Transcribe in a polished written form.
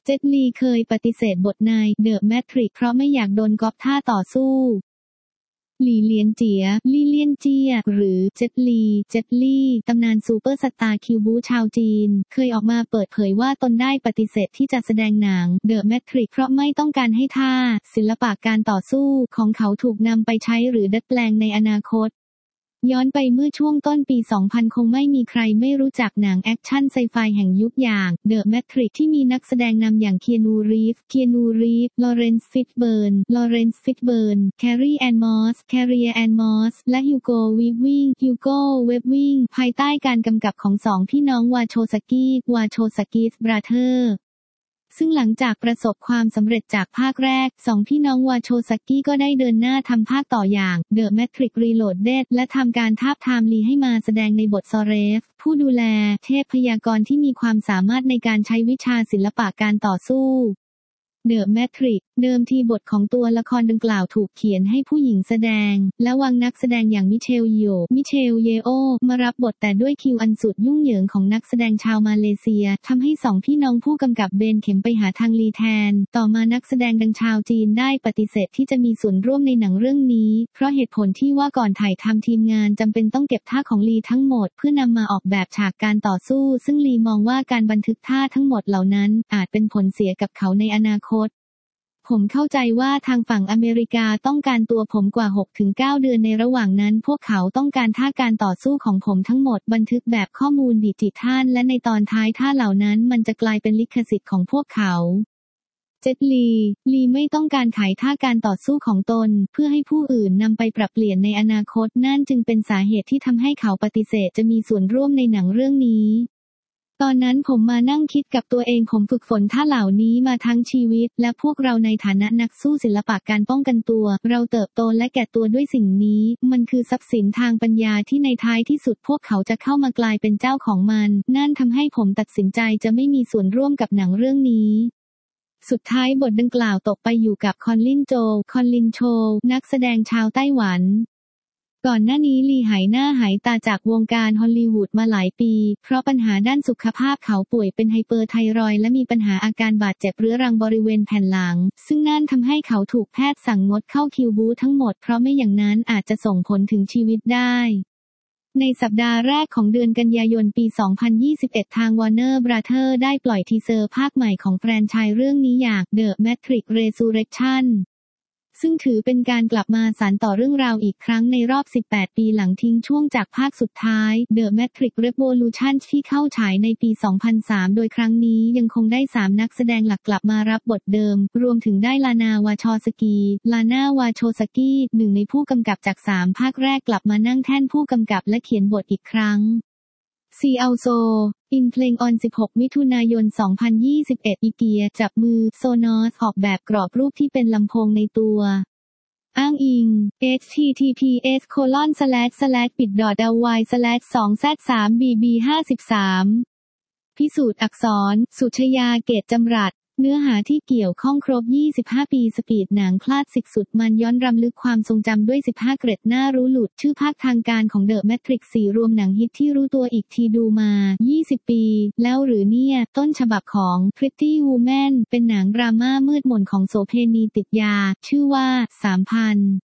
เจ็ตลีเคยปฏิเสธบทในเดอะแมทริกซ์เพราะไม่อยากโดนก๊อปท่าต่อสู้หลี่เลียนเจียลี่เลียนเจียหรือเจ็ตลี่ตำนานซูเปอร์สตาร์คิวบูชาวจีนเคยออกมาเปิดเผยว่าตนได้ปฏิเสธที่จะแสดงหนังเดอะแมทริกซ์เพราะไม่ต้องการให้ท่าศิลปะการต่อสู้ของเขาถูกนำไปใช้หรือดัดแปลงในอนาคตย้อนไปเมื่อช่วงต้นปี 2000 คงไม่มีใครไม่รู้จักหนังแอคชั่นไซไฟแห่งยุคอย่าง The Matrix ที่มีนักแสดงนำอย่างเคียนู รีฟส์ลอเรนซ์ ฟิชเบิร์น แคร์รีแอนมอส และฮิวโก เวบวิงภายใต้การกำกับของสองพี่น้องวาโชสกี้บราเธอร์ซึ่งหลังจากประสบความสำเร็จจากภาคแรกสองพี่น้องวาโชซากิก็ได้เดินหน้าทำภาคต่ออย่าง The Matrix Reloaded และทำการทาบทามลีให้มาแสดงในบทซอเรฟผู้ดูแลเทพพยากรณ์ที่มีความสามารถในการใช้วิชาศิลปะการต่อสู้The Matrix เดิมทีบทของตัวละครดังกล่าวถูกเขียนให้ผู้หญิงแสดงและวางนักแสดงอย่างมิเชลเยโอมารับบทแต่ด้วยคิวอันสุดยุ่งเหยิงของนักแสดงชาวมาเลเซียทำให้สองพี่น้องผู้กำกับเบนเข็มไปหาทางลีแทนต่อมานักแสดงดังชาวจีนได้ปฏิเสธที่จะมีส่วนร่วมในหนังเรื่องนี้เพราะเหตุผลที่ว่าก่อนถ่ายทำทีมงานจำเป็นต้องเก็บท่าของลีทั้งหมดเพื่อนำมาออกแบบฉากการต่อสู้ซึ่งลีมองว่าการบันทึกท่าทั้งหมดเหล่านั้นอาจเป็นผลเสียกับเขาในอนาคตผมเข้าใจว่าทางฝั่งอเมริกาต้องการตัวผมกว่า 6-9 เดือนในระหว่างนั้นพวกเขาต้องการท่าการต่อสู้ของผมทั้งหมดบันทึกแบบข้อมูลดิจิทัลและในตอนท้ายท่าเหล่านั้นมันจะกลายเป็นลิขสิทธิ์ของพวกเขาเจ็ตลีไม่ต้องการขายท่าการต่อสู้ของตนเพื่อให้ผู้อื่นนำไปปรับเปลี่ยนในอนาคตนั่นจึงเป็นสาเหตุที่ทำให้เขาปฏิเสธจะมีส่วนร่วมในหนังเรื่องนี้ตอนนั้นผมมานั่งคิดกับตัวเองผมฝึกฝนท่าเหล่านี้มาทั้งชีวิตและพวกเราในฐานะนักสู้ศิลปะการป้องกันตัวเราเติบโตและแก่ตัวด้วยสิ่งนี้มันคือทรัพย์สินทางปัญญาที่ในท้ายที่สุดพวกเขาจะเข้ามากลายเป็นเจ้าของมันนั่นทำให้ผมตัดสินใจจะไม่มีส่วนร่วมกับหนังเรื่องนี้สุดท้ายบทดังกล่าวตกไปอยู่กับคอนลินโชนักแสดงชาวไต้หวันก่อนหน้านี้ลีหายหน้าหายตาจากวงการฮอลลีวูดมาหลายปีเพราะปัญหาด้านสุขภาพเขาป่วยเป็นไฮเปอร์ไทรอยด์และมีปัญหาอาการบาดเจ็บเรื้อรังบริเวณแผ่นหลังซึ่งนั่นทำให้เขาถูกแพทย์สั่งงดเข้าคิวบูทั้งหมดเพราะไม่อย่างนั้นอาจจะส่งผลถึงชีวิตได้ในสัปดาห์แรกของเดือนกันยายนปี 2021 ทาง Warner Brother ได้ปล่อยทีเซอร์ภาคใหม่ของแฟรนไชส์เรื่องนี้อย่าง The Matrix Resurrectionซึ่งถือเป็นการกลับมาสานต่อเรื่องราวอีกครั้งในรอบ 18 ปีหลังทิ้งช่วงจากภาคสุดท้าย The Matrix Revolution ที่เข้าฉายในปี 2003 โดยครั้งนี้ยังคงได้ 3 นักแสดงหลักกลับมารับบทเดิม รวมถึงได้ลาน่าวาโชสกี้ หนึ่งในผู้กำกับจาก 3 ภาคแรกกลับมานั่งแท่นผู้กำกับและเขียนบทอีกครั้งซีอัลโซอินเพลงออน 16 มิถุนายน 2021 อีเกียจับมือโซนอสออกแบบกรอบรูปที่เป็นลำโพงในตัวอ้างอิง https://bit.ly/2z3bb53 พิสูจน์อักษรสุชยาเกตจำรัดเนื้อหาที่เกี่ยวข้องครบ 25 ปีสปีดหนังคลาสสิกสุดมันย้อนรำลึกความทรงจำด้วย 15 เกร็ดน่ารู้หลุดชื่อภาคทางการของ The Matrix 4 รวมหนังฮิตที่รู้ตัวอีกทีดูมา 20 ปีแล้วหรือเนี่ยต้นฉบับของ Pretty Woman เป็นหนังดราม่ามืดมนของโสเภณีติดยาชื่อว่า 3,000